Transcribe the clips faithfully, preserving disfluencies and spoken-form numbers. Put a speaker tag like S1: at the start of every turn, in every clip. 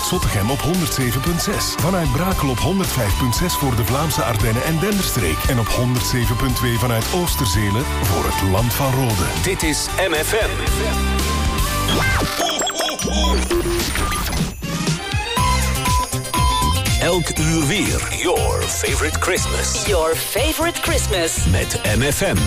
S1: Zottegem op honderd zeven komma zes. Vanuit Brakel op honderd vijf komma zes voor de Vlaamse Ardennen en Denderstreek. En op honderd zeven komma twee vanuit Oosterzelen voor het Land van Rode.
S2: Dit is M F M. Elk uur weer. Your favorite Christmas.
S3: Your favorite Christmas.
S2: Met M F M.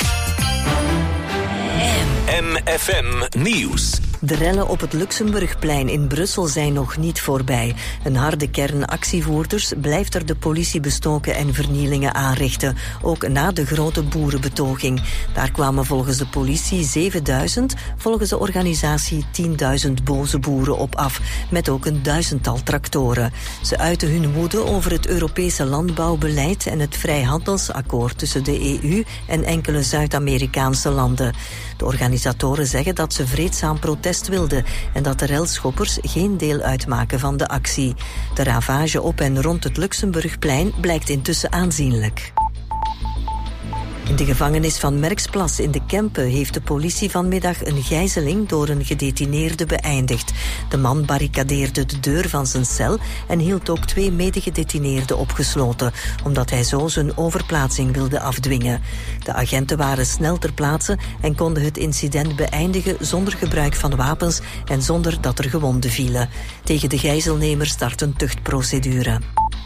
S2: M F M Nieuws.
S4: De rellen op het Luxemburgplein in Brussel zijn nog niet voorbij. Een harde kern actievoerders blijft er de politie bestoken en vernielingen aanrichten. Ook na de grote boerenbetoging. Daar kwamen volgens de politie zevenduizend, volgens de organisatie tienduizend boze boeren op af. Met ook een duizendtal tractoren. Ze uiten hun woede over het Europese landbouwbeleid en het vrijhandelsakkoord tussen de E U en enkele Zuid-Amerikaanse landen. De organisatoren zeggen dat ze vreedzaam protest wilden en dat de relschoppers geen deel uitmaken van de actie. De ravage op en rond het Luxemburgplein blijkt intussen aanzienlijk. In de gevangenis van Merksplas in de Kempen heeft de politie vanmiddag een gijzeling door een gedetineerde beëindigd. De man barricadeerde de deur van zijn cel en hield ook twee medegedetineerden opgesloten, omdat hij zo zijn overplaatsing wilde afdwingen. De agenten waren snel ter plaatse en konden het incident beëindigen zonder gebruik van wapens en zonder dat er gewonden vielen. Tegen de gijzelnemer start een tuchtprocedure.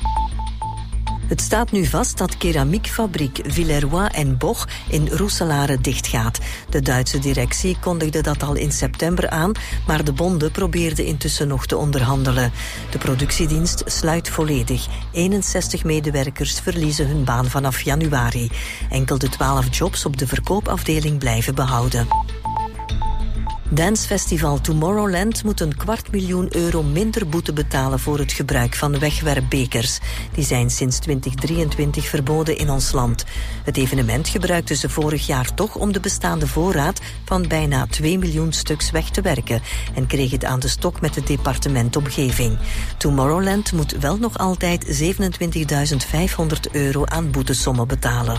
S4: Het staat nu vast dat keramiekfabriek Villeroy en Boch in Roeselare dichtgaat. De Duitse directie kondigde dat al in september aan, maar de bonden probeerden intussen nog te onderhandelen. De productiedienst sluit volledig. eenenzestig medewerkers verliezen hun baan vanaf januari. Enkel de twaalf jobs op de verkoopafdeling blijven behouden. Dancefestival Tomorrowland moet een kwart miljoen euro minder boete betalen voor het gebruik van wegwerpbekers. Die zijn sinds twintig drieëntwintig verboden in ons land. Het evenement gebruikte ze vorig jaar toch om de bestaande voorraad van bijna twee miljoen stuks weg te werken en kreeg het aan de stok met het departement Omgeving. Tomorrowland moet wel nog altijd zevenentwintigduizend vijfhonderd euro aan boetesommen betalen.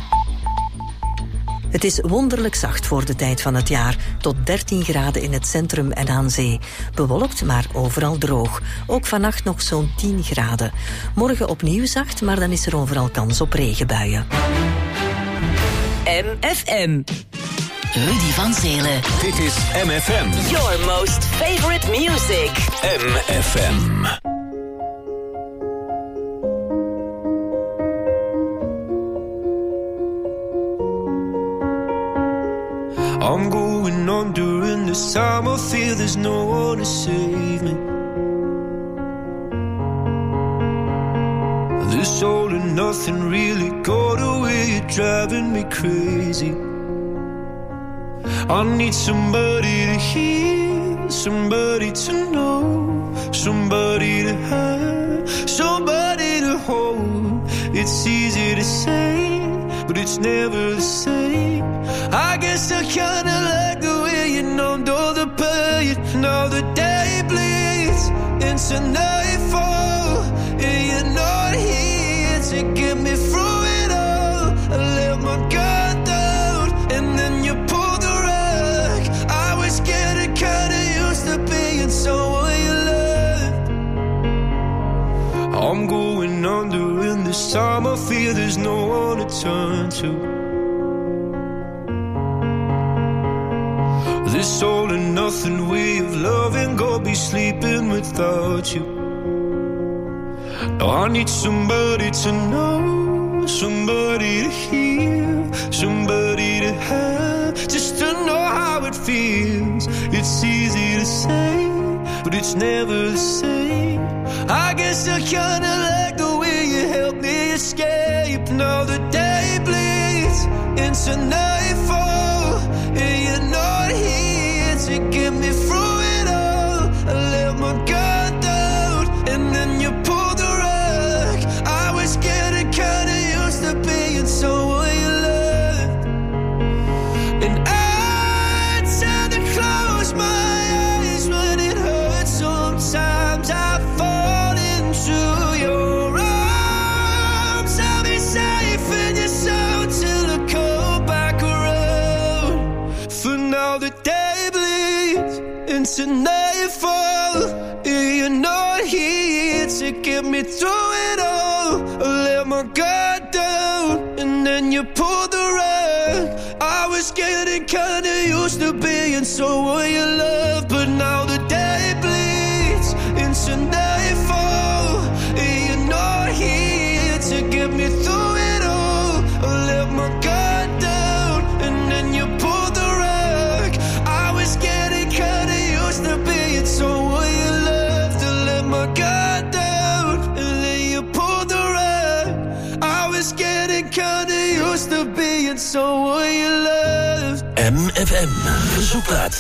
S4: Het is wonderlijk zacht voor de tijd van het jaar, tot dertien graden in het centrum en aan zee. Bewolkt, maar overal droog. Ook vannacht nog zo'n tien graden. Morgen opnieuw zacht, maar dan is er overal kans op regenbuien.
S3: M F M. Rudy van Zelen.
S2: Dit is M F M.
S3: Your most favorite music.
S2: M F M.
S5: I'm going on during this time. I feel there's no one to save me. This all and nothing really got away. You're driving me crazy. I need somebody to hear, somebody to know, somebody to have, somebody to hold. It's easy to say, but it's never the same. I guess I kinda like the way you numbed all the pain. Now the day bleeds into nightfall, and you're not here to get me through it all. I let my guard down, and then you pulled the rug. I was getting kinda used to being someone you loved. I'm going under in this time. I feel there's no one to turn to. This all and nothing way of loving, go be sleeping without you. Now I need somebody to know, somebody to hear, somebody to have, just to know how it feels. It's easy to say, but it's never the same. I guess I kinda like the way you help me escape. Now the day bleeds into nightfall, and you're not here to get me through it all. I let my guard down, and then you pulled the rug. I was getting kinda used to being someone you loved, and I tend to close my eyes when it hurts. Sometimes I fall into your arms. I'll be safe in your soul till I come back around. For now the day bleeds into nightfall, and you're not here to get me through it all. I let my guard down, and then you pulled the rug. I was getting kinda used to being someone you love, but now the day bleeds into nightfall, and you're not here to get me through it all. I let my guard down, and then you pulled the rug. I was getting kinda used to being someone you love, to let my guard down, and then you pulled the rug. I was getting kinda used to being someone you loved.
S2: M F M, Zoekplaat.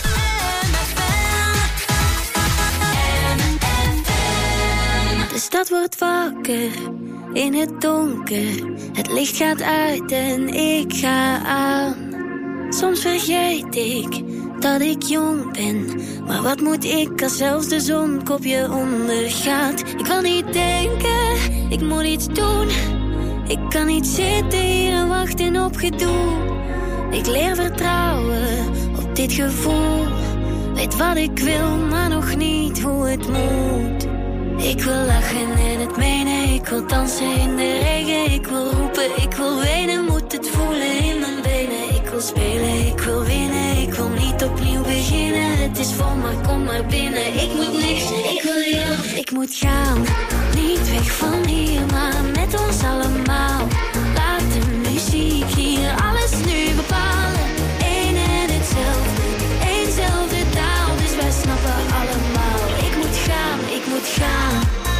S6: De stad wordt wakker in het donker. Het licht gaat uit en ik ga aan. Soms vergeet ik dat ik jong ben. Maar wat moet ik als zelfs de zon kopje ondergaat? Ik kan niet denken, ik moet iets doen. Ik kan niet zitten hier en wachten op gedoe. Ik leer vertrouwen op dit gevoel. Weet wat ik wil, maar nog niet hoe het moet. Ik wil lachen en het menen. Ik wil dansen in de regen. Ik wil roepen, ik wil wenen. Moet het voelen in mijn benen. Ik wil spelen, ik wil winnen. Ik wil niet opnieuw beginnen. Het is vol, maar kom maar binnen. Ik moet niks, ik wil jou. Ik moet gaan, niet weg van hier, maar met ons allemaal. Laat de muziek hier alles nu bepalen. Eén en hetzelfde, éénzelfde taal. Dus wij snappen allemaal. Ik moet gaan, ik moet gaan.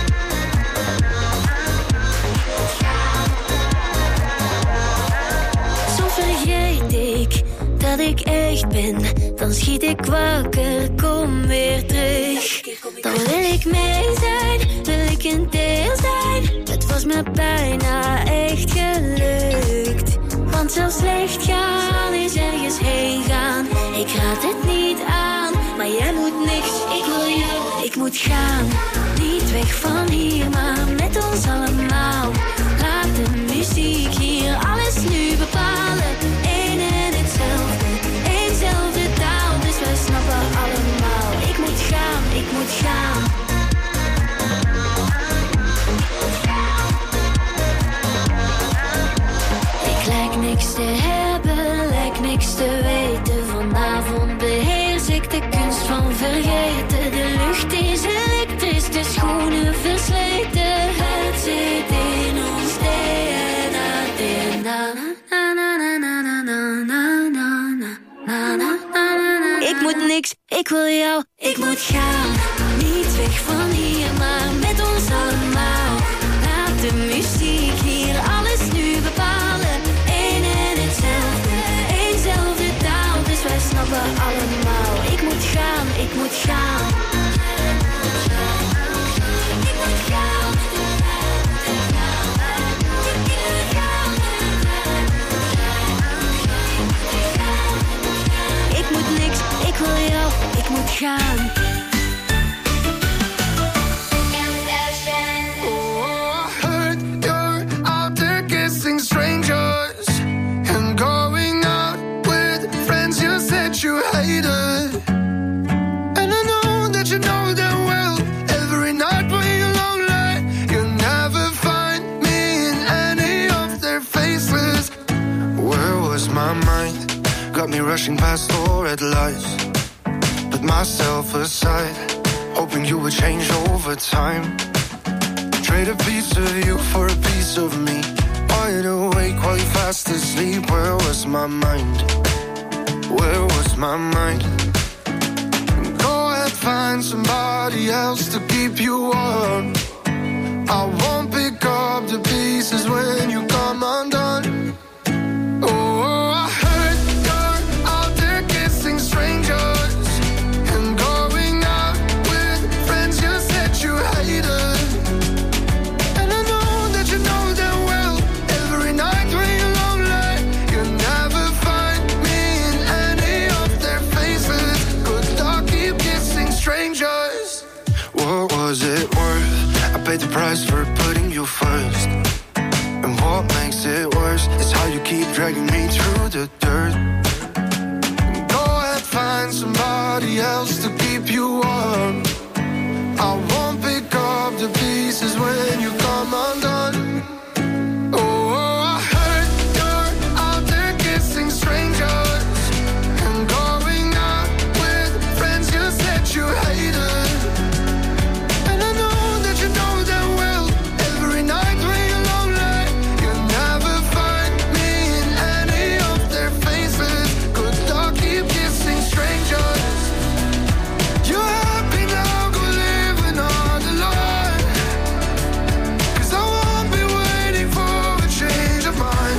S6: Soms vergeet ik dat ik echt ben. Dan schiet ik wakker, kom weer terug. Dan wil ik mee zijn, wil ik een deel zijn. Het was me bijna echt gelukt. Want zelfs slecht gaan is ergens heen gaan. Ik raad het niet aan, maar jij moet niks. Ik wil jou, ik moet gaan. Niet weg van hier, maar met ons allemaal. Laat de muziek hier alles nu bepalen. Eén en hetzelfde, éénzelfde taal. Dus wij snappen allemaal. Ik moet gaan, ik moet gaan. Ik lijk niks te hebben, lijk niks te weten. Vanavond beheers ik de kunst van vergeten. De lucht is elektrisch, de schoenen versleten. Het zit in ons D N A, D N A. Na, na, na, na, na, na, na, na, na, na, na, na. Ik moet niks, ik wil jou, ik moet gaan. Niet weg van hier, maar met ons allemaal. Laat de muziek hier alles nu bepalen. Eén en hetzelfde, éénzelfde taal. Dus wij snappen allemaal. Ik moet gaan, ik moet gaan. Ik moet gaan. Ik moet niks, ik wil jou, ik moet gaan.
S7: Strangers and going out with friends you said you hated. And I know that you know them well. Every night when you're lonely, you'll never find me in any of their faces. Where was my mind? Got me rushing past all red lights. Put myself aside, hoping you would change over time. Trade a piece of you for a piece of me. Wide awake while you fast asleep. Where was my mind? Where was my mind? Go ahead, find somebody else to keep you warm. I won't pick up the pieces when you come undone. Oh, I heard you're out there kissing strangers and going out with friends you said you hated. Was it worth? I paid the price for putting you first. And what makes it worse is how you keep dragging me through the dirt. Go ahead, find somebody else to keep you warm. I won't pick up the pieces is when you come undone. Oh, I heard you're out there kissing strangers and going out with friends you said you hated. And I know that you know them well. Every night when you're lonely, you never find me in any of their faces. Good luck, keep kissing strangers. You're happy now, go living on the line. 'Cause I won't be waiting for a change of mind.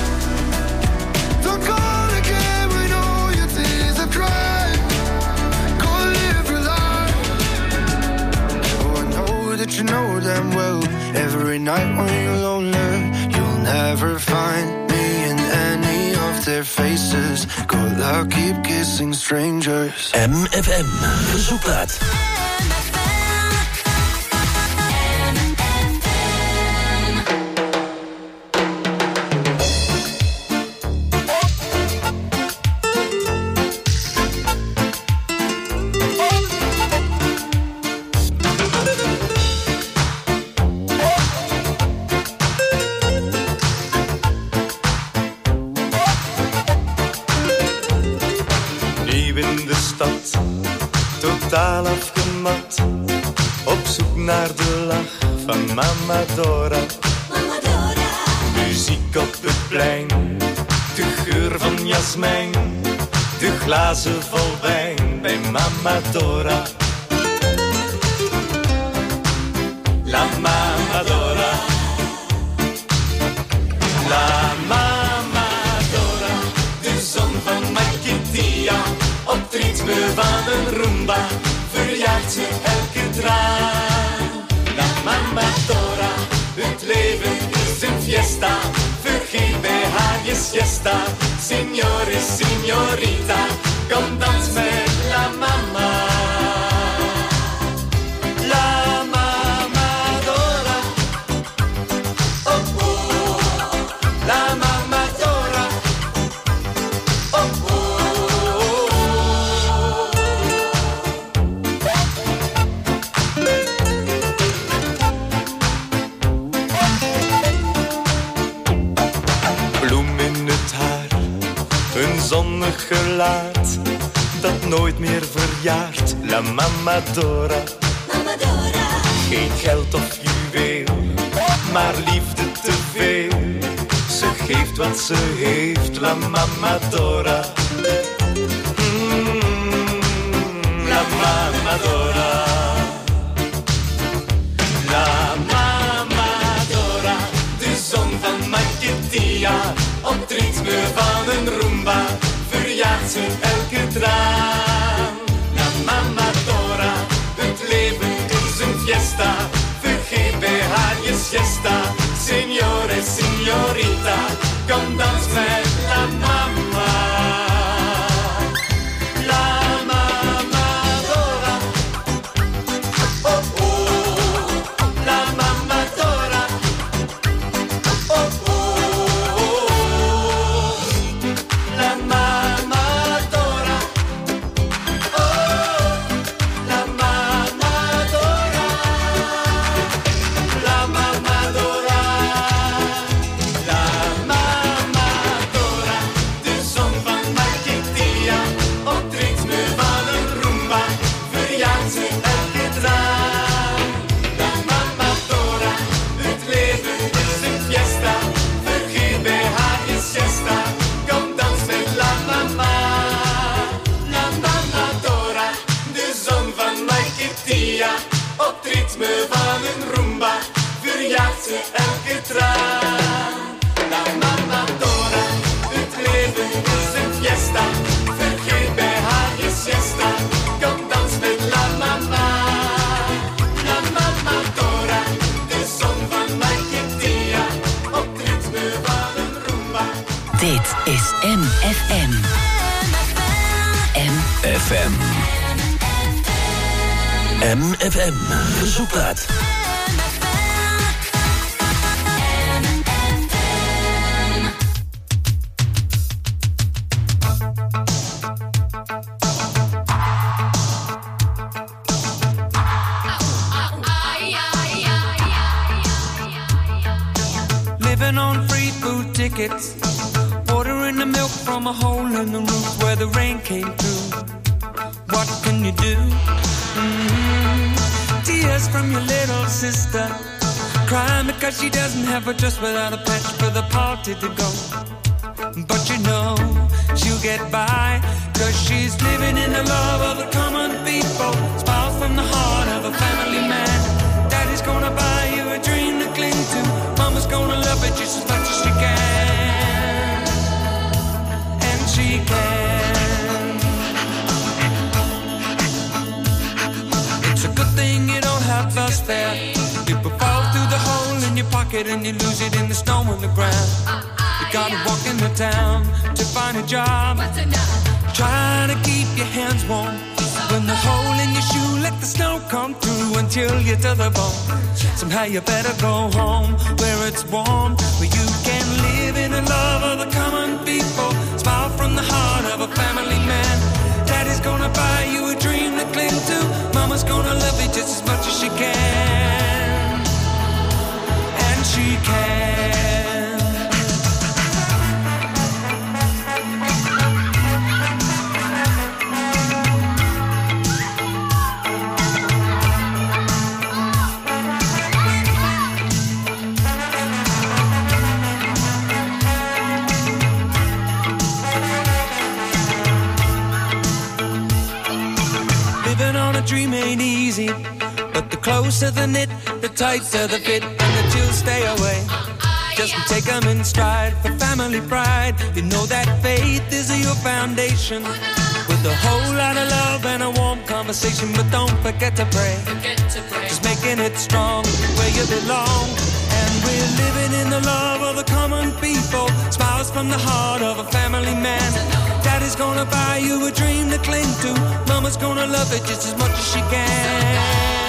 S7: Don't call again when all your tears are dry. Go live your life. Oh, I know that you know them well. Every night when you're lonely, you'll never find me in any of their faces. Good luck, keep kissing strangers.
S2: M F M, verzoekplaat.
S5: Nieuw in de stad, totaal afgemat. Op zoek naar de lach van Mama Dora. Muziek op het plein, de geur van jasmijn. De glazen vol wijn bij Mama Dora. La Mama Dora. La Mama Dora, de zon van Makitia. Op het ritme van een rumba verjaagt ze elke traan. La Mama Dora, het leven is een fiesta. Vergeet bij haar je siesta. Signore, signorita, kom dans met la mama. La Mama Dora. Oh, oh, la Mama Dora. Oh, oh. Bloem in het haar, een zonnig gelaat dat nooit meer verjaart. La Mama Dora. Geen geld of juweel, maar liefde te veel. Ze geeft wat ze heeft, la Mama Dora. Mm, la Mama Dora. La Mama Dora, de zon van Makitia. Op het ritme van een rumba verjaagt ze elke traan. La Mama Dora, het leven is een fiesta. Vergeet bij haar je siesta. Signore, signorita, kom dans met la mama. La Mama Dora. Oh, oh, la Mama Dora. Oh, oh, la Mama Dora. Oh, la Mama Dora. La Mama Dora. La Mama Dora, de zon van Makitia. Op het ritme van een rumba verjaagt ze elke traan. La Mama Dora, het leven is een fiesta. Vergeet bij haar je siesta. Kom dans met la mama. La Mama Dora, de zon van Makitia. Op het ritme van een rumba verjaagt ze elke traan. La Mama Dora, het leven is een fiesta. Vergeet bij haar je siesta. Kom dans met la mama. La Mama Dora, de zon van Makitia. Op het ritme van een rumba.
S3: Dit is M F M. M
S2: F M. M F M, verzoekplaat.
S8: Ay, ay, ay, ay.
S5: living on free food tickets, ordering the milk from a hole in the roof where the rain came through. What can you do? Mm-hmm. Tears from your little sister, crying because she doesn't have a dress without a patch for the party to go. But you know she'll get by, cause she's living in the love of the common people. Smile from the heart of a family man. Daddy's gonna buy you a dream to cling to. Mama's gonna love it just as much as she can. And she can. It's a good thing you don't have us there. People fall through the hole in your pocket and you lose it in the snow on the ground. You gotta walk in the town to find a job. Try to keep your hands warm. When the hole in your shoe, let the snow come through until you're to the bone. Somehow you better go home where it's warm, where you can live in the love of the common people. Smile from the heart of a family man. Daddy's gonna buy you a dream to cling to. Mama's gonna love you just as much as she can. And she can. Dream ain't easy, but the closer the knit, the tighter the fit, and the chills stay away. Just take them in stride for family pride. You know that faith is your foundation, with a whole lot of love and a warm conversation. But don't forget to pray, just making it strong where you belong. And we're living in the love of the common people. Smiles from the heart of a family man. Daddy's gonna buy you a dream to cling to. Mama's gonna love it just as much as she can.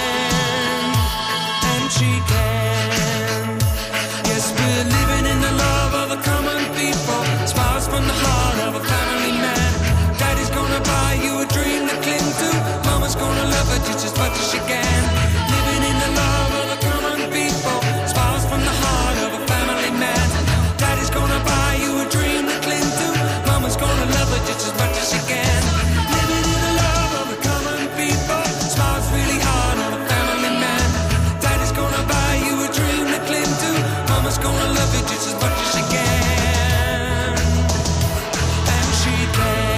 S5: And she can. Yes, we're living in the love of the common people. Smiles from the heart of a family man. Daddy's gonna buy you a dream to cling to. Mama's gonna love it just as much as she can. Living in the love of the common people. Smiles from the heart of a family man. Daddy's gonna buy you a dream to cling to. Mama's gonna love it just as much as she can. Living in the love of the common people. Smiles really hard on a family man. Daddy's gonna buy you a dream to cling to. Mama's gonna love it just as much as she can. And she can.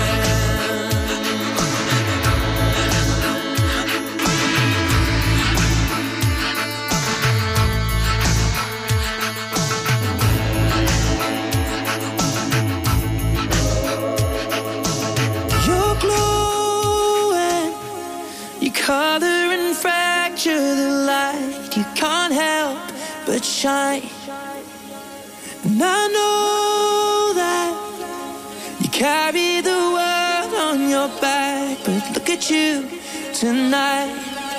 S5: Color and fracture the light. You can't help but shine. And I know that you carry the world on your back, but look at you tonight.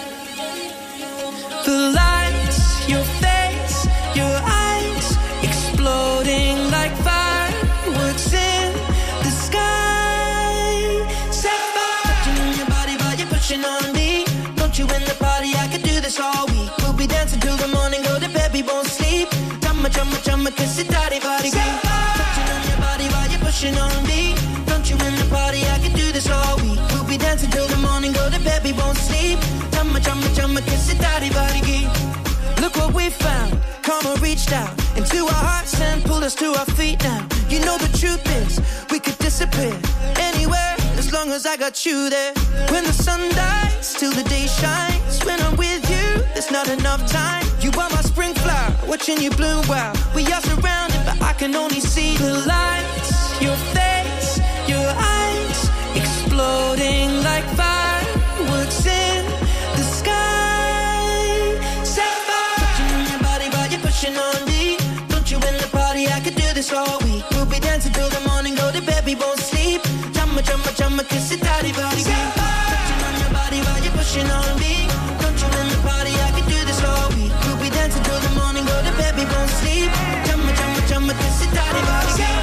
S5: The lights, your face, your eyes, exploding like fireworks in the sky. Set fire in your body while you're pushing on me. You in the party, I could do this all week. We'll be dancing till the morning, go to bed, we won't sleep. Chumma, chumma, chumma, kiss it, daddy, body, green. Touching on your body while you're pushing on me. Don't you in the party, I could do this all week. We'll be dancing till the morning, go to bed, we won't sleep. Chumma, chumma, chumma, kiss it, daddy, body, green. Look what we found, karma reached out into our hearts and pulled us to our feet now. You know the truth is, we could disappear anywhere, as long as I got you there. When the sun dies, till the day shines. When I'm with you, there's not enough time. You are my spring flower, watching you bloom wild. We are surrounded, but I can only see the lights. Your face, your eyes, exploding like fireworks in the sky. Set fire, touching on your body while you're pushing on me. Don't you in the party, I could do this all week. We'll be dancing till the morning, go to bed, we won't sleep. Jumma, jumma, jumma, kiss it, daddy, body, green. Touching on your body while you're pushing on me. Don't you in the party, I could do this all week. We'll be dancing till the morning, go to bed, we won't sleep. Jumma, jumma, jumma, kiss it, daddy, body, green.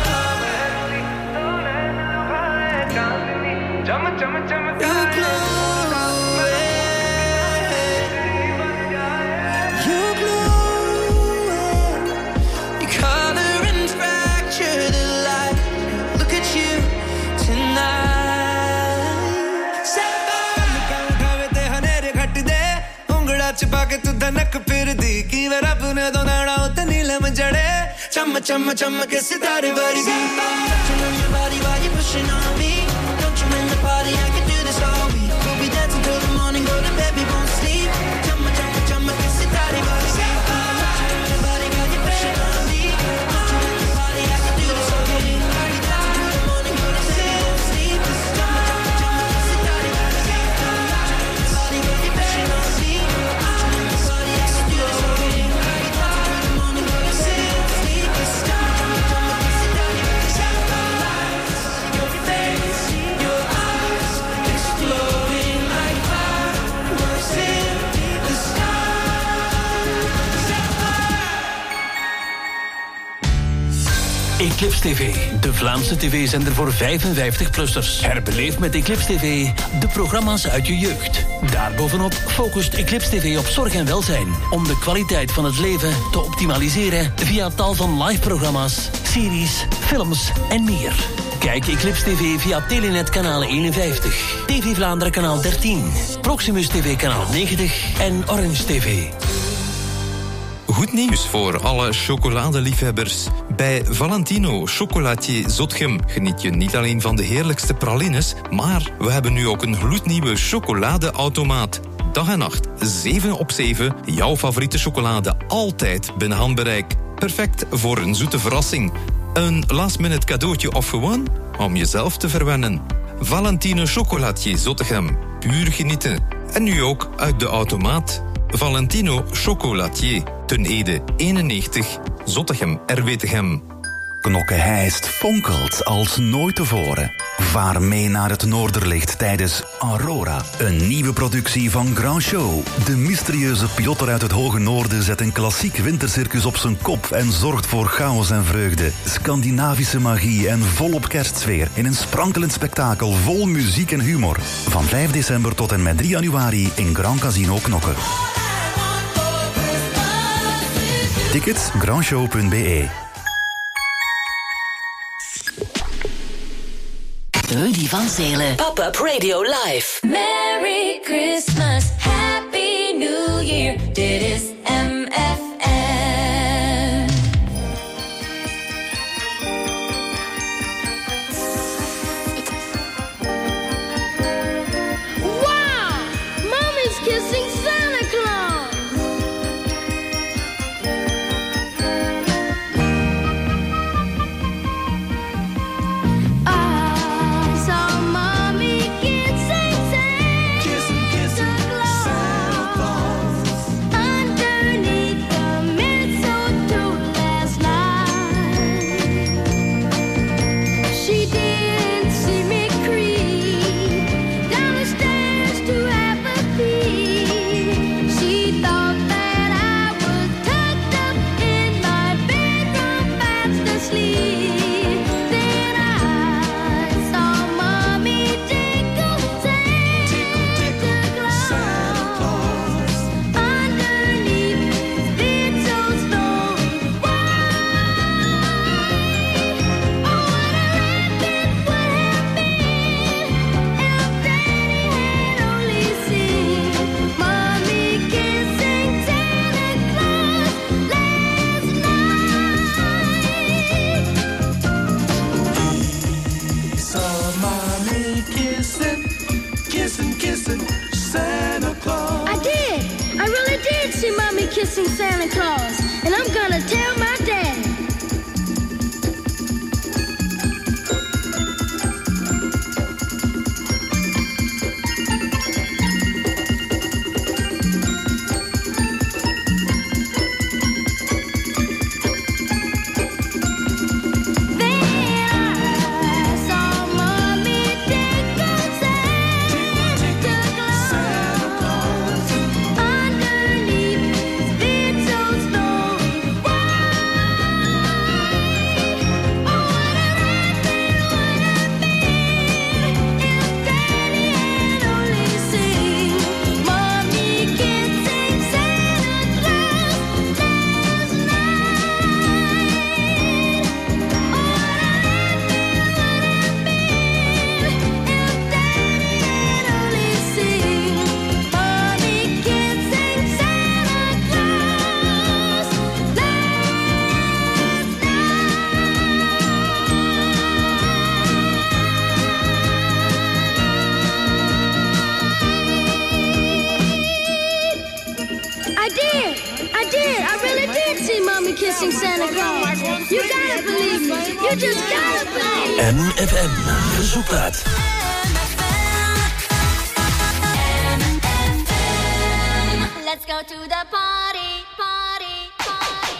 S5: Jumma, jumma, jumma, you glow. You glow. You color धनक फिरदी की वे रब ने दोनाड़ा उते नीलम जड़े चम चम चम के सितारे वर्गी Don't you know your body while you're pushing on me Don't you in the party I can do this all week We'll be dancing till the morning go to bed we won't sleep Chum chum chum के सितारे वर्गी Don't you know your body while you're pushing on me Don't you in the party I can do this all week We'll be dancing till the morning go to bed we won't sleep Chum chum chum के सितारे वर्गी Don't you know your body while you're pushing on me Don't you in the party I can do this all week We'll be dancing till the morning go to bed we won't sleep Chum chum chum के सितारे वर्गी Your face, your eyes exploding like fireworks in the sky.
S2: Eclipse T V, de Vlaamse tv-zender voor vijfenvijftig-plussers. Herbeleef met Eclipse T V de programma's uit je jeugd. Daarbovenop focust Eclipse T V op zorg en welzijn. Om de kwaliteit van het leven te optimaliseren via tal van live-programma's, series, films en meer. Kijk Eclipse T V via Telenet kanaal eenenvijftig, T V Vlaanderen kanaal dertien, Proximus T V kanaal negentig en Orange T V.
S8: Goed nieuws voor alle chocoladeliefhebbers. Bij Valentino Chocolatier Zotgem geniet je niet alleen van de heerlijkste pralines, maar we hebben nu ook een gloednieuwe chocoladeautomaat. Dag en nacht, zeven op zeven, jouw favoriete chocolade altijd binnen handbereik. Perfect voor een zoete verrassing. Een last-minute cadeautje of gewoon om jezelf te verwennen. Valentino Chocolatier Zottegem. Puur genieten. En nu ook uit de automaat. Valentino Chocolatier. Ten Ede eenennegentig. Zottegem R W Tegem.
S9: Knokke-Heist fonkelt als nooit tevoren. Vaar mee naar het Noorderlicht tijdens Aurora. Een nieuwe productie van Grand Show. De mysterieuze pilotter uit het Hoge Noorden zet een klassiek wintercircus op zijn kop en zorgt voor chaos en vreugde. Scandinavische magie en volop kerstsfeer in een sprankelend spektakel vol muziek en humor. Van vijf december tot en met drie januari in Grand Casino Knokke. Tickets grandshow punt b e.
S3: Rudy van Zelen. Pop-up Radio Live.
S6: Merry Christmas, Happy New Year. Dit is M F M.
S10: Wow! Mommy's kissing Santa Claus. Kissing Santa Claus, and I'm gonna tell my daddy.
S6: Underneath his big toe stone.
S10: I did. I really did see Mommy kissing Santa Claus. You gotta believe me. You just gotta believe me.
S2: M F M. Verzoekplaat.
S6: Let's go to the party, party, party.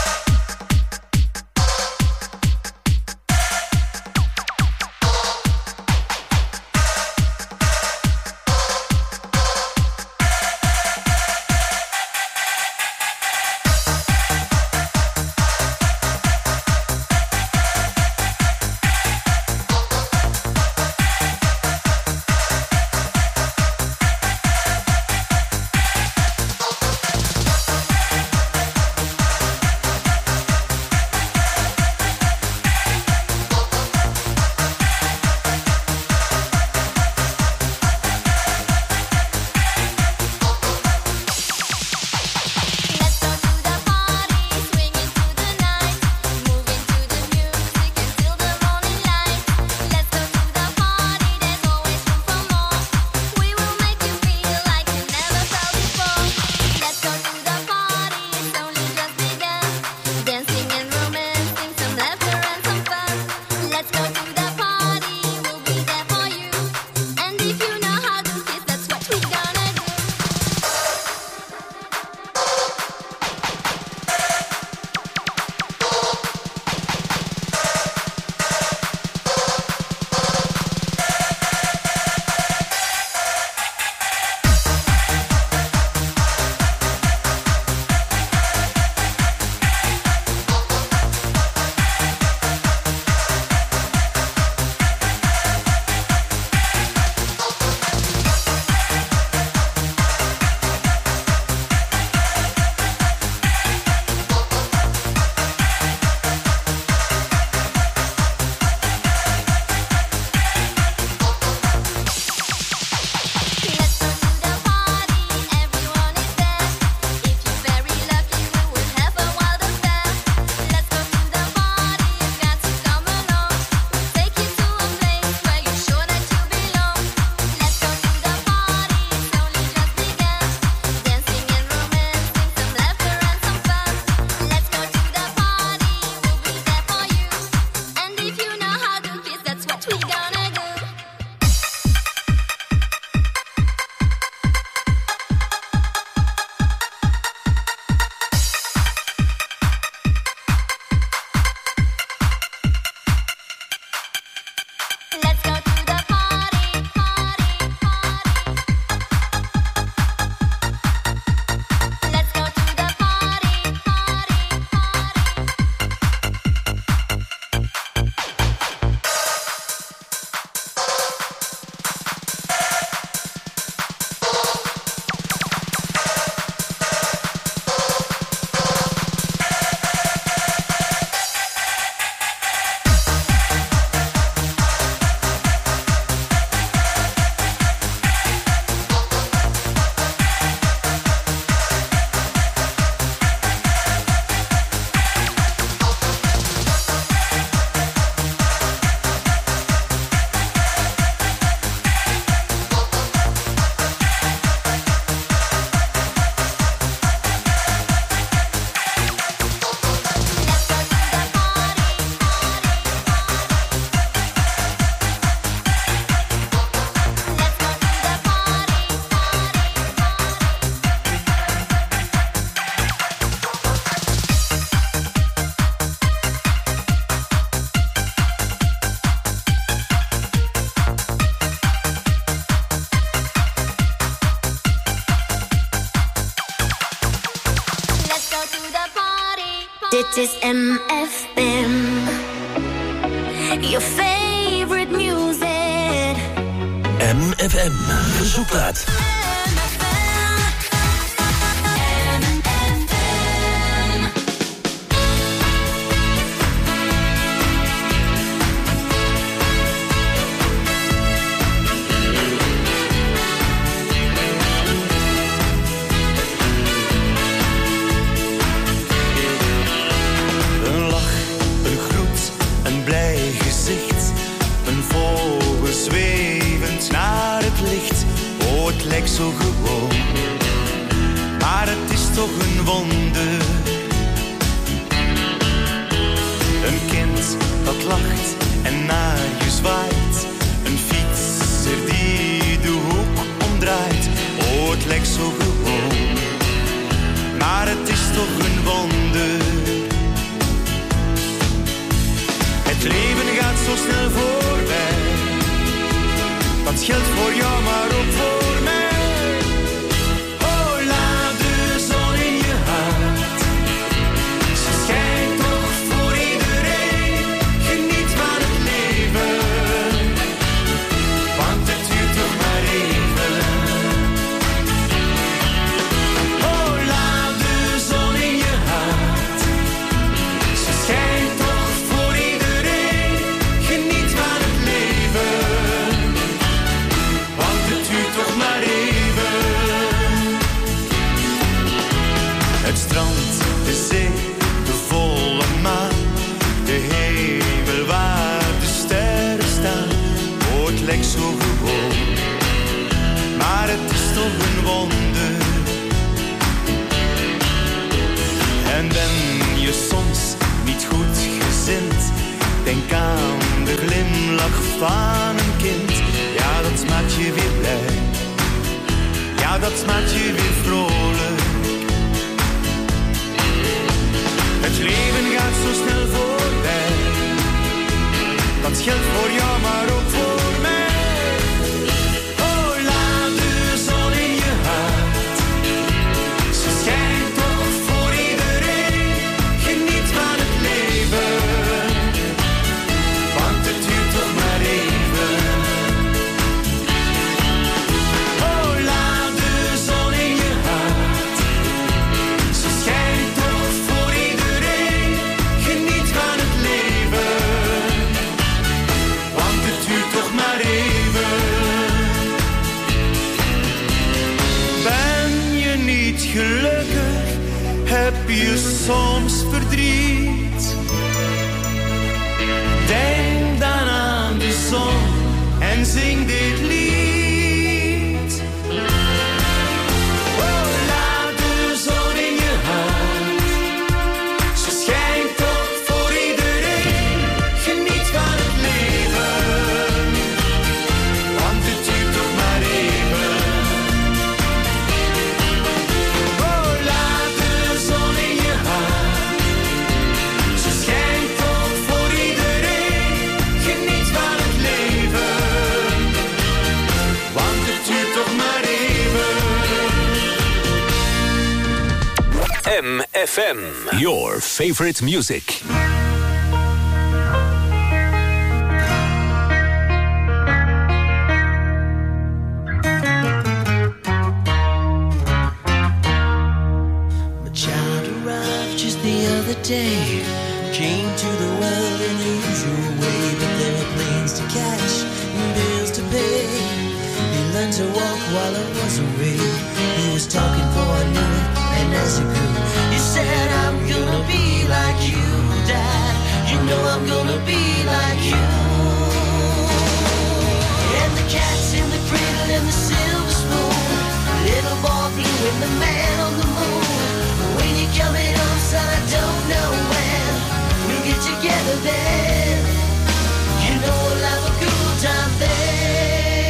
S11: Dit is M F M, your favorite music.
S2: M F M, verzoekplaat.
S5: Zo gewoon, maar het is toch een wonder. Een kind dat lacht en naar je zwaait. Een fietser die de hoek omdraait. Oh, het lijkt zo gewoon, maar het is toch een wonder. Het leven gaat zo snel voorbij. Dat geldt voor jou, maar ook voor mij. Oh, laat de zon in je hart. Ze schijnt toch voor iedereen. Geniet van het leven, want het duurt toch maar even. Oh, laat de zon in je hart. Ze schijnt toch voor iedereen. Geniet van het leven, want het duurt toch maar even. Het strand, de zee, de volle maan, de hemel waar de sterren staan. Oh, het lijkt zo gewoon, maar het is toch een wonder. En ben je soms niet goed gezind, denk aan de glimlach van een kind. Ja, dat maakt je weer blij. Ja, dat maakt je weer vrolijk. Het leven gaat zo snel voorbij. Dat geldt voor jou, maar ook voor mij. Oh, laat de zon in je hart. Ze schijnt toch voor iedereen. Geniet van het leven, want het duurt toch maar even. Oh, laat de zon in je hart. Ze schijnt toch voor iedereen. Geniet van het leven, want het duurt toch maar even. Ben je niet gelukkig? Heb je soms verdriet? Denk dan aan de zon en zing dit lied. Oh, laat de zon in je hart. Ze schijnt toch voor iedereen. Geniet van het leven, want het duurt toch maar even. Oh, laat de zon in je hart. Ze schijnt toch voor iedereen. Geniet van het leven, want het duurt toch maar even.
S2: M F M, your favorite music.
S12: My child arrived just the other day. Came to the world in the usual way, but there were planes to catch and bills to pay. He learned to walk while I was away. He was talking before I knew it, and as he grew, he said, I'm gonna be like you, Dad. You know I'm gonna be like you. And the cat's in the cradle and the silver spoon, little boy blue and the man on the moon. When you're coming home, son, I don't know when we'll get together then. You know we'll have a good time then.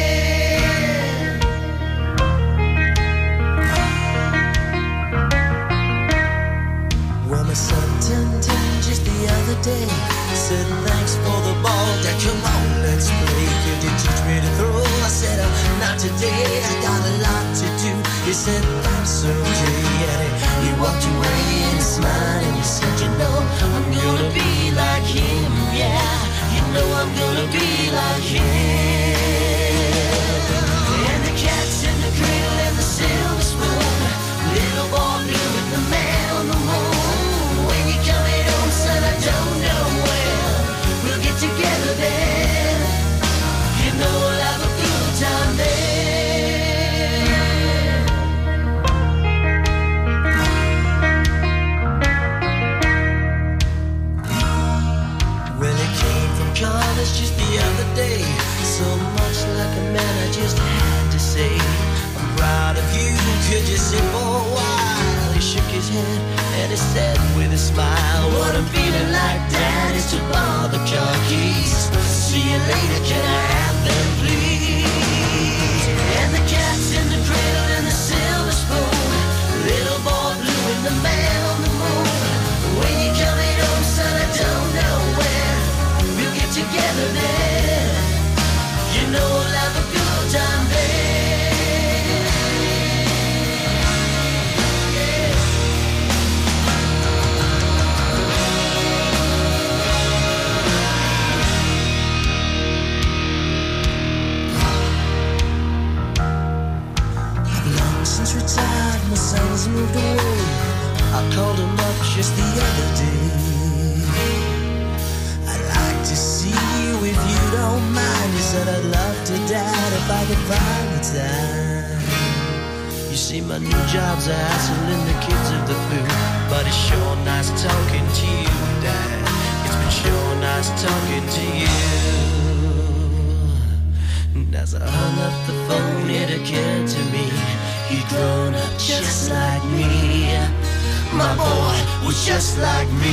S12: Well, my son turned ten just the other day. Said thanks for the ball, Dad, come on, let's play. Could you teach me to throw? I said, uh, not today, I got a lot to do. He said, that's okay, and he, he walked away and he smiled and he said, you know, I'm gonna be like him, yeah. You know I'm gonna be like him. And the cat's in the cradle and the silver spoon, little boy blue and the man on the moon. When you're coming home, son, I don't know when we'll get together then. You know we'll have a good time then. And he said with a smile, what I'm feeling like, Dad, is to borrow the car keys. See you later, can I have them, please? And the cat's in the cradle and the silver spoon. Little boy blue and the man on the moon. When you coming home, son, I don't know where. We'll get together there. You know we'll have a good time there. Since retired, my son's moved away. I called him up just the other day. I'd like to see you if you don't mind. He said I'd love to, Dad, if I could find the time. You see, my new job's a hassling the kids of the food, but it's sure nice talking to you, Dad. It's been sure nice talking to you. And as I hung up the phone, it occurred to me he'd grown up just like me. My boy was just like me.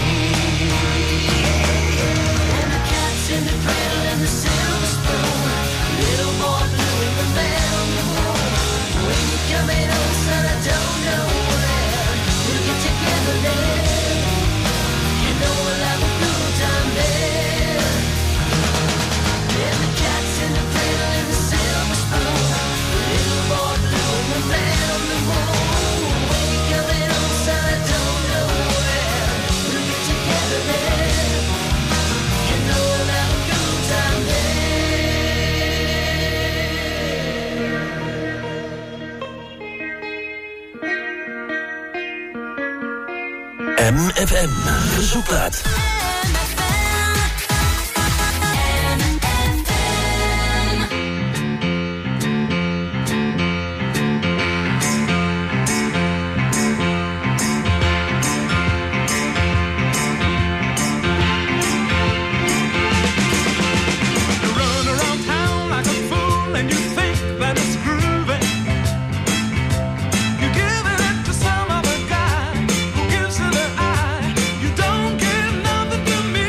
S12: And the cat's in the cradle and the silver spoon. Little boy blue and the man on the moon. When you coming home, son, I don't know where. We'll get together there. You know we'll have a good time there. And the cat's in the cradle and the silver spoon. Little boy blue and the man on the moon. When you coming home, son, I don't know where. We'll get together there. You know we'll have a good time there.
S2: M F M Verzoekplaat.
S5: Some other guy who gives it an eye. You don't give nothing to me.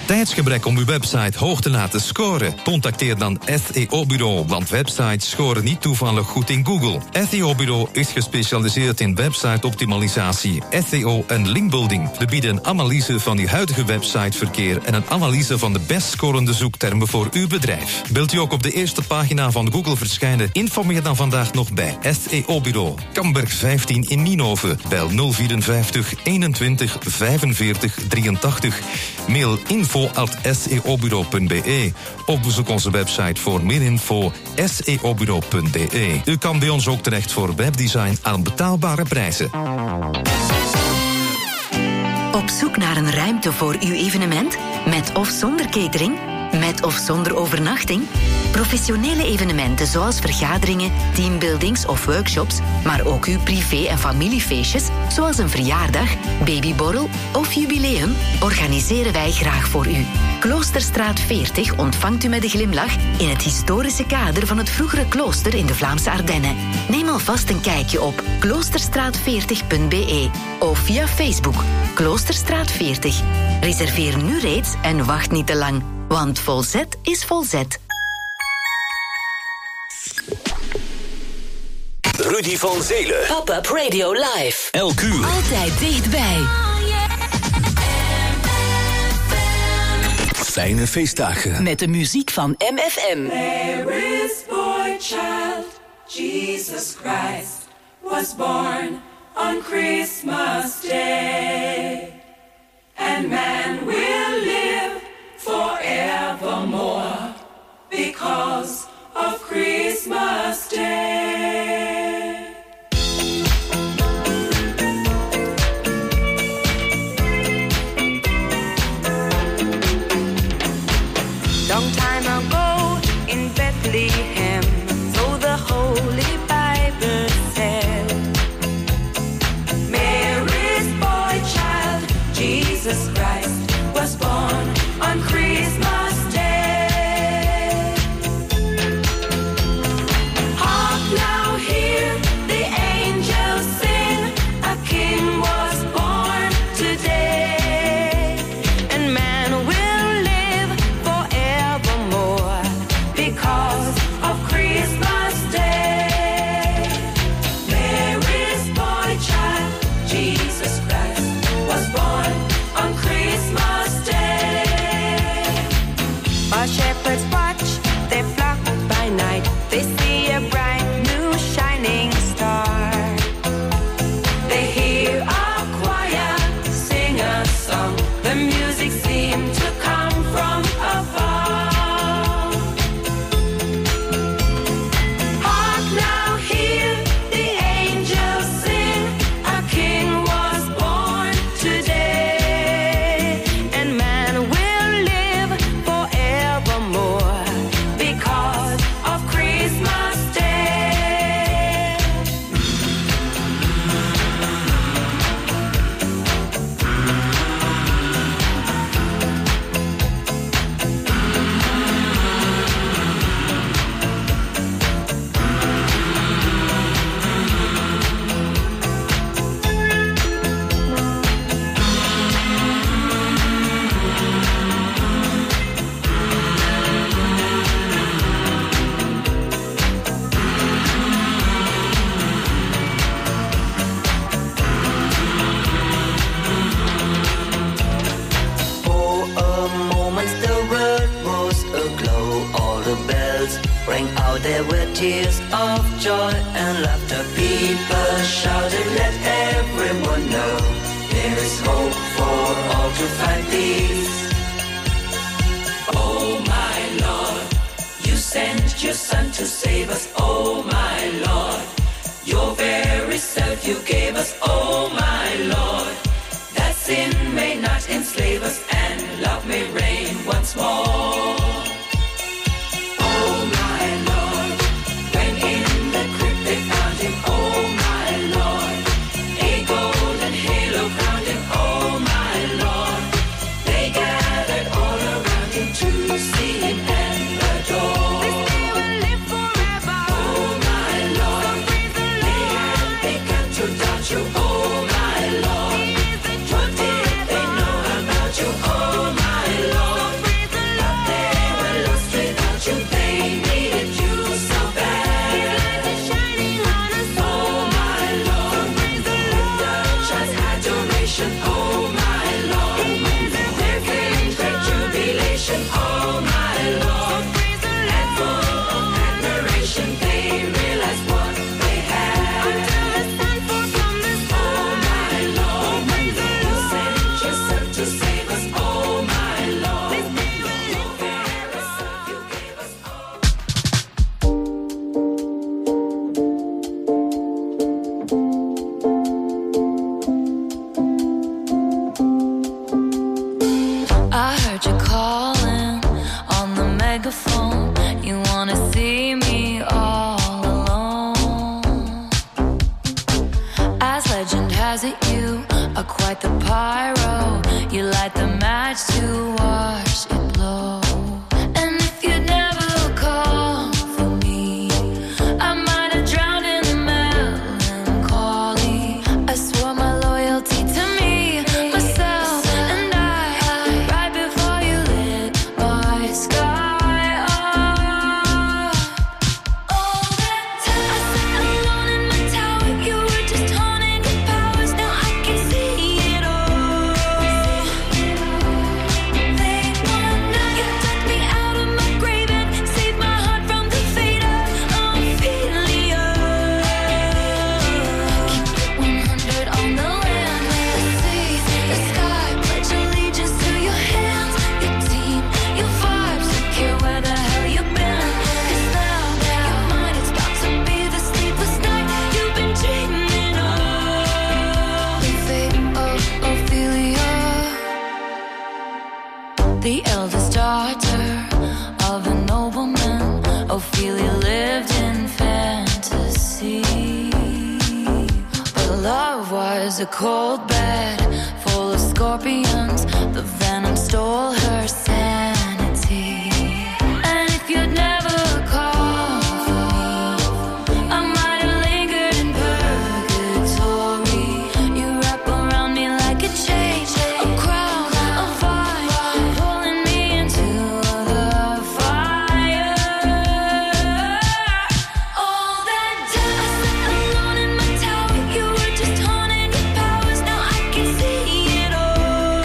S8: tijdsgebrek om uw website hoog te laten scoren? Contacteer dan S E O-bureau, want websites scoren niet toevallig goed in Google. S E O-bureau is gespecialiseerd in website-optimalisatie, S E O en linkbuilding. We bieden een analyse van uw huidige websiteverkeer en een analyse van de best scorende zoektermen voor uw bedrijf. Wilt u ook op de eerste pagina van Google verschijnen? Informeer dan vandaag nog bij S E O-bureau. Kamberg vijftien in Nienhoven. Bel nul vierenvijftig eenentwintig vijfenveertig drieëntachtig. Mail info at s e o bureau punt b e. Of bezoek onze website voor meer info s e o bureau punt b e. U kan bij ons ook terecht voor webdesign aan betaalbare prijzen.
S3: Op zoek naar een ruimte voor uw evenement? Met of zonder catering? Met of zonder overnachting? Professionele evenementen zoals vergaderingen, teambuildings of workshops, maar ook uw privé- en familiefeestjes, zoals een verjaardag, babyborrel of jubileum, organiseren wij graag voor u. Kloosterstraat veertig ontvangt u met een glimlach in het historische kader van het vroegere klooster in de Vlaamse Ardennen. Neem alvast een kijkje op kloosterstraat veertig punt b e of via Facebook Kloosterstraat veertig. Reserveer nu reeds en wacht niet te lang, want Volzet is Volzet.
S2: Rudy van Zelen.
S3: Pop-up Radio Live.
S2: Elk uur.
S3: Altijd dichtbij.
S2: Fijne feestdagen.
S3: Met de muziek van M F M.
S13: There is boy child, Jesus Christ, was born on Christmas Day. And man will live forevermore because of Christmas Day.
S14: Long time ago in Bethlehem, so the Holy Bible said, Mary's boy child, Jesus Christ, was born on Christmas Day. Hark now, hear the angels sing, a king was born today, and man will live forevermore because of Christmas Day. Mary's boy child, Jesus Christ, was born on Christmas Day. While shepherds watch their flock by night, they see a bright new shining star. They hear a choir sing a song, the music seemed to come from afar. Hark now, hear the angels sing, a king was born today, and man will live forevermore because of Christmas Day.
S12: For a moment the world was aglow. All the bells rang out, there were tears of joy and laughter. People shouted, let everyone know there is hope for all to find peace.
S13: Oh my Lord, you sent your son to save us. Oh my Lord, your very self you gave us. Oh my Lord, that sin may not enslave us and love may reign once more. Oh my Lord, when in the crypt they found him. Oh my Lord, a golden halo crowned him. Oh my Lord, they gathered all around him to see him and adore. Oh my Lord, they had begun to doubt you. Oh my Lord,
S15: light the pyro, you light the match to watch it blow. And if you'd never call for me, I might have drowned in the melancholy. I swore my loyalty to me, myself, and I, right before you lit my sky up. All that time I sat alone in my tower, you were just haunting your powers. Now I can see it all. Late one night, you took me out of my grave and saved my heart from the fate of Ophelia. Keep it one hundred on the land, the sea, the sky. Pledge allegiance to your hands, your team, your vibes. Don't care where the hell you've been. 'Cause now, your mind is about to be the sleepless night you've been dreaming of. The fate of Ophelia, the eldest daughter of a nobleman. Ophelia lived in fantasy, but love was a cold bed full of scorpions. The venom stole her sanity. And if you'd never called for me, I might have lingered in purgatory. You wrap around me like a chain, a crown, a vine, pulling me into the fire. All that time I sat alone in my tower, you were just haunting your powers. Now I can see it all.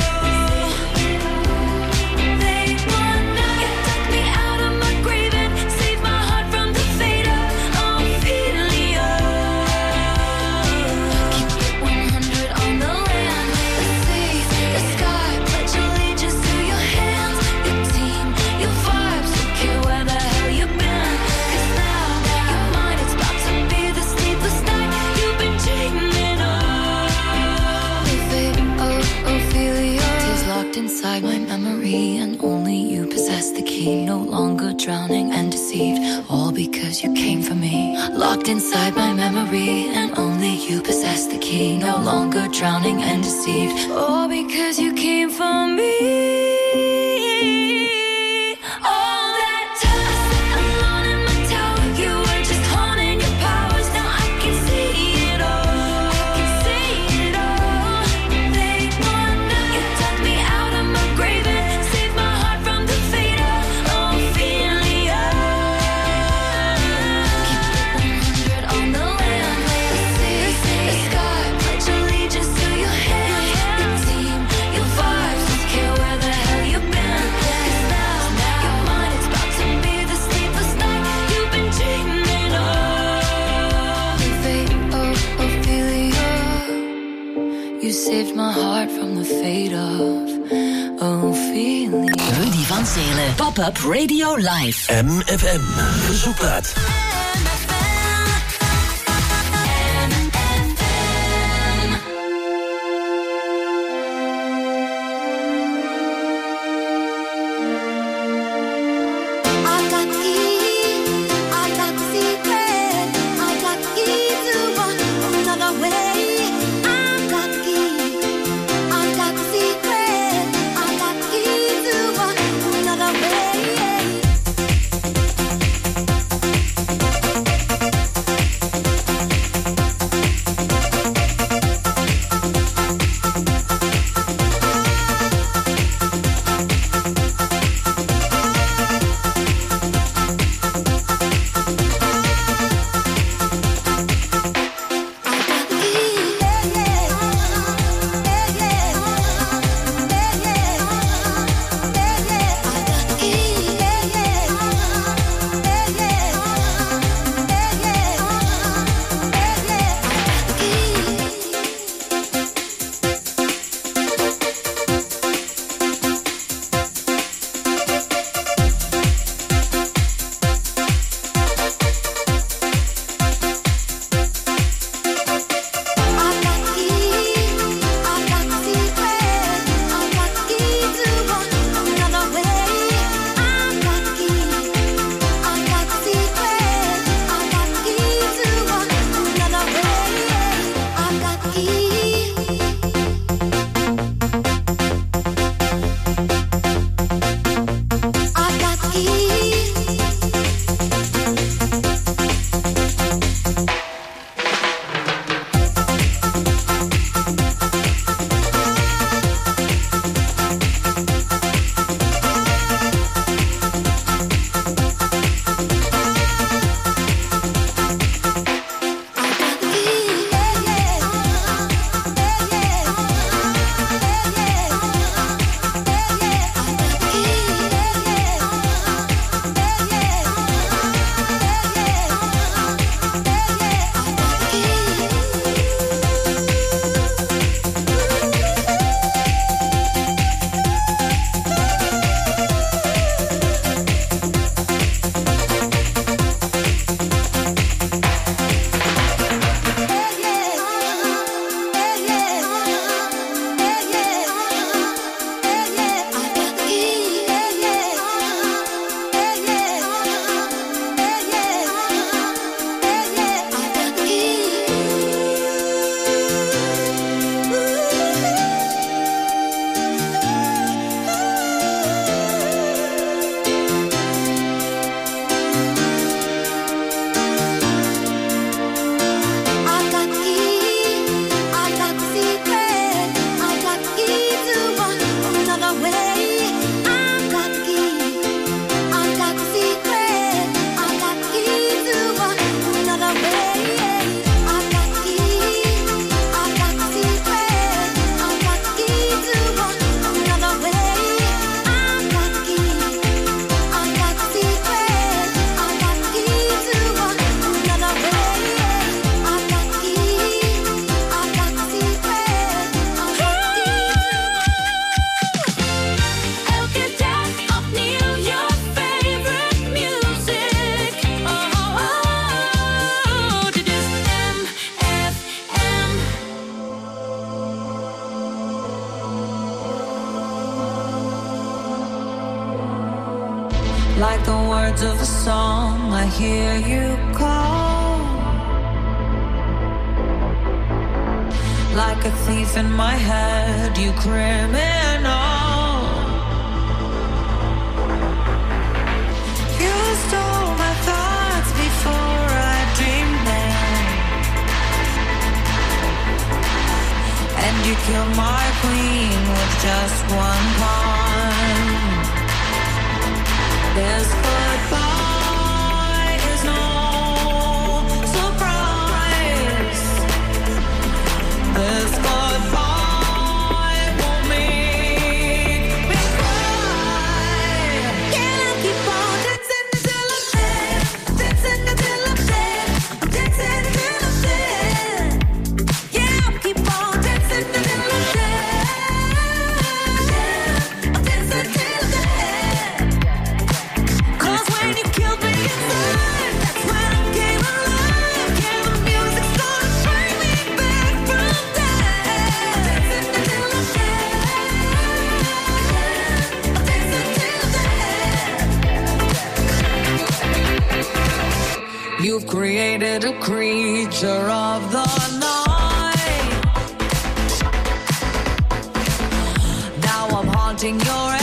S15: Late one night, you took me out of my grave and saved my heart from the fate of Ophelia. Keep it one hundred on the land, the sea, the sky. Pledge allegiance to your hands, your team, your vibes. Don't care where the hell you've been. 'Cause now, your mind is about to be the sleepless night you've been dreaming of. The fate of Ophelia is locked inside my memory, and only you possess the key. No longer drowning and deceived, all because you came for me. Locked inside my memory, and only you possess the key. No longer drowning and deceived, all because you came for me. All that time I sat alone in my tower, you were just haunting your powers. Now I can see it all. I can see it all. Late one night, you took me out of my grave and saved my heart from the fate of Ophelia. Keep it one hundred on the land, the sea, the sky. Pledge allegiance to your hands, your team, your vibes. Don't care where the hell you've been. 'Cause now, your mind is about to be the sleepless night you've been dreaming of. The fate of Ophelia, you saved my heart from the fate of Ophelia.
S3: Rudy van Zelen. Pop-up Radio Live.
S2: M F M. Verzoekplaat.
S11: I got key, I got secret, I got key to another way. I got key, I got secret, I got key to another way.
S16: Like the words of a song, I hear you call. Like a thief in my head, you criminal. You stole my thoughts before I dreamed them, and you killed my queen with just one pawn. This goodbye is no surprise. This goodbye won't make me cry. Can I keep on dancing until I'm dead? Dancing until I'm dead. Dancing until I'm dead. Yeah, I'll keep on dancing until I'm dead. Yeah, I'll dance until I'm dead. You've created a creature of the night. Now I'm haunting your